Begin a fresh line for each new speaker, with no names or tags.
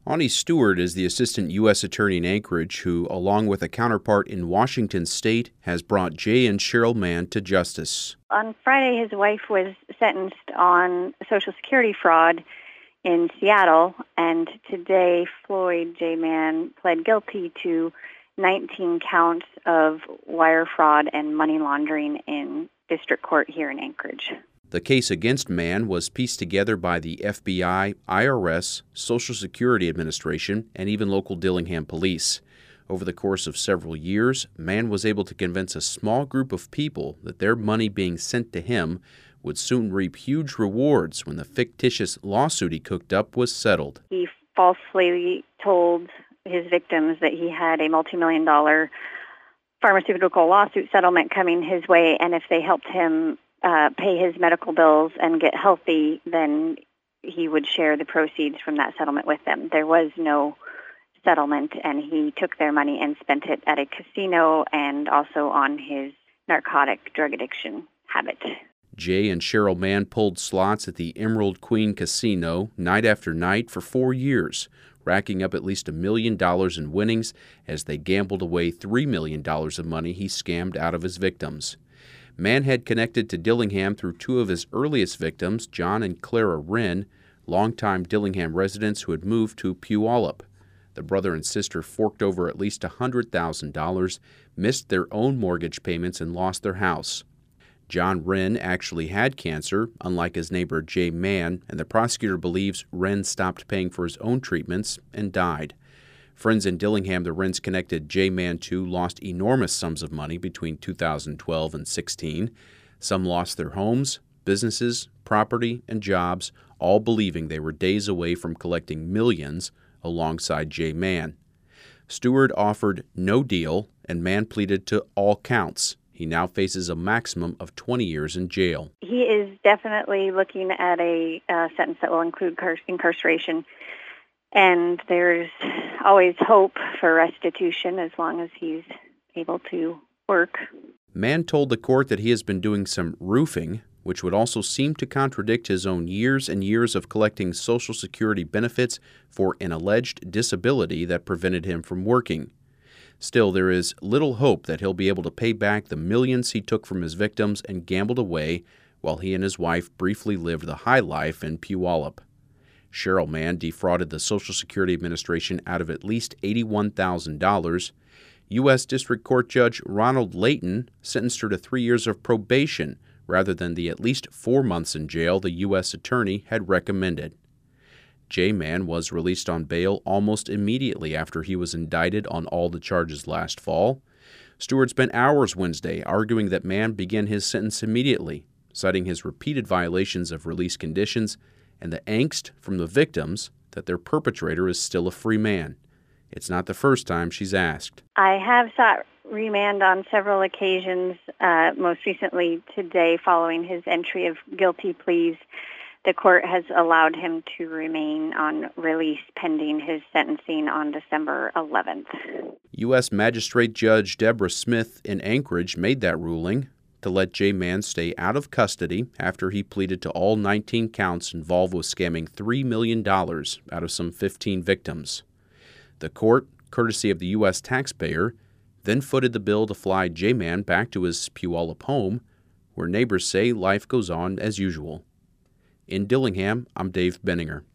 Ani Stewart is the assistant U.S. attorney in Anchorage who, along with a counterpart in Washington state, has brought Jay and Cheryl Mann to justice.
On Friday, his wife was sentenced on Social Security fraud in Seattle, and today Floyd J. Mann pled guilty to 19 counts of wire fraud and money laundering in district court here in Anchorage.
The case against Mann was pieced together by the FBI, IRS, Social Security Administration, and even local Dillingham police. Over the course of several years, Mann was able to convince a small group of people that their money being sent to him would soon reap huge rewards when the fictitious lawsuit he cooked up was settled.
He falsely told his victims that he had a multi-million-dollar pharmaceutical lawsuit settlement coming his way, and if they helped him pay his medical bills and get healthy, then he would share the proceeds from that settlement with them. There was no settlement, and he took their money and spent it at a casino and also on his narcotic drug addiction habit.
Jay and Cheryl Mann pulled slots at the Emerald Queen Casino night after night for 4 years, racking up at least $1 million in winnings as they gambled away $3 million of money he scammed out of his victims. Mann had connected to Dillingham through two of his earliest victims, John and Clara Wren, longtime Dillingham residents who had moved to Puyallup. The brother and sister forked over at least $100,000, missed their own mortgage payments, and lost their house. John Wren actually had cancer, unlike his neighbor Jay Mann, and the prosecutor believes Wren stopped paying for his own treatments and died. Friends in Dillingham the Wrens connected Jay Mann to lost enormous sums of money between 2012 and 16. Some lost their homes, businesses, property, and jobs, all believing they were days away from collecting millions alongside Jay Mann. Stewart offered no deal, and Mann pleaded to all counts. He now faces a maximum of 20 years in jail.
He is definitely looking at a sentence that will include incarceration. And there's always hope for restitution as long as he's able to work.
Mann told the court that he has been doing some roofing, which would also seem to contradict his own years and years of collecting Social Security benefits for an alleged disability that prevented him from working. Still, there is little hope that he'll be able to pay back the millions he took from his victims and gambled away while he and his wife briefly lived the high life in Puyallup. Cheryl Mann defrauded the Social Security Administration out of at least $81,000. U.S. District Court Judge Ronald Layton sentenced her to 3 years of probation rather than the at least 4 months in jail the U.S. attorney had recommended. Jay Mann was released on bail almost immediately after he was indicted on all the charges last fall. Stewart spent hours Wednesday arguing that Mann began his sentence immediately, citing his repeated violations of release conditions and the angst from the victims that their perpetrator is still a free man. It's not the first time she's asked.
I have sought remand on several occasions, most recently today following his entry of guilty pleas. The court has allowed him to remain on release pending his sentencing on December 11th.
U.S. Magistrate Judge Deborah Smith in Anchorage made that ruling to let Jay Mann stay out of custody after he pleaded to all 19 counts involved with scamming $3 million out of some 15 victims. The court, courtesy of the U.S. taxpayer, then footed the bill to fly Jay Mann back to his Puyallup home, where neighbors say life goes on as usual. In Dillingham, I'm Dave Benninger.